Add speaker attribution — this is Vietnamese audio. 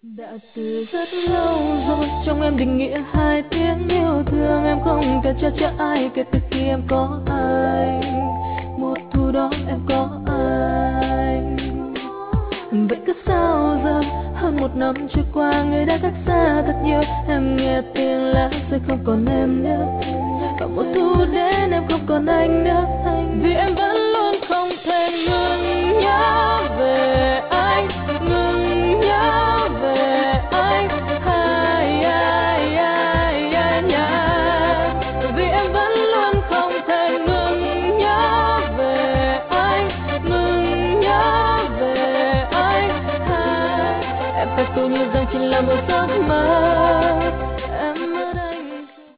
Speaker 1: Đã từ rất lâu rồi trong em định nghĩa hai tiếng yêu thương, em không cần cho ai kể từ khi em có anh. Mùa thu đó em có anh, vậy cứ sao giờ hơn một năm trôi qua, người đã cách xa thật nhiều. Em nghe tiếng lá rơi không còn em nữa, và mùa thu đến em không còn anh nữa. Vì em vẫn luôn không thể ngừng nhớ về anh, ngừng nhớ về anh. Vì em vẫn luôn không thể ngừng nhớ về anh, ngừng nhớ về anh. Em phải tự nhiên rằng chỉ là một giấc mơ.